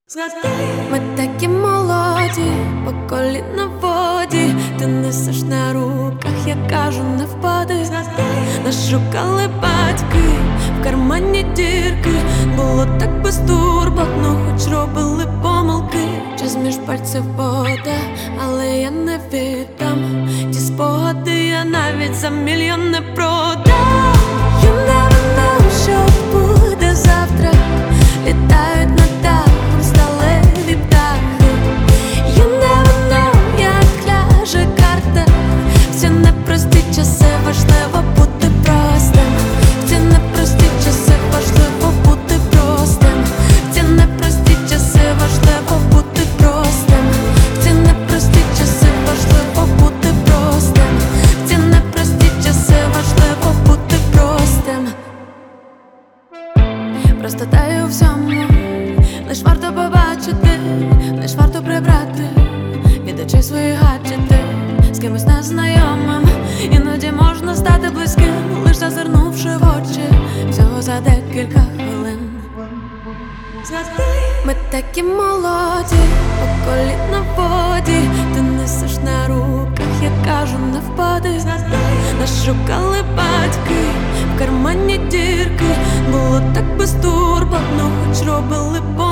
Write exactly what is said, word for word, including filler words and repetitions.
Ми такі молоді, по коліна в воді. Ти несеш на руках, я кажу, не впади. Нас шукали батьки, в кармані дірки. Було так безтурботно, хоч робили помилки. Час між пальців вода, але я не віддам. Ті спогади я навіть за мільйон не продам. You never know, що буде завтра. Літають над дахом сталеві птахи. You never know, як ляже карта. В ці непрості часи важливо бути простим. В ці непрості часи важливо бути простим. В ці непрості часи важливо бути простим. В ці непрості часи важливо бути простим. В ці непрості часи важливо бути простим. Простотаю всьому, лиш варто побачити, лиш варто прибрати від очей свої гаджети. З кимось незнайомим іноді можна стати близьким, лиш зазирнувши в очі, всього за декілька хвилин. Ми такі молоді, по коліна в воді. Ти несеш на руках, я кажу, не впади. Нас шукали батьки, в кармані дірки. Було так безтурботно, хоч робили помилки.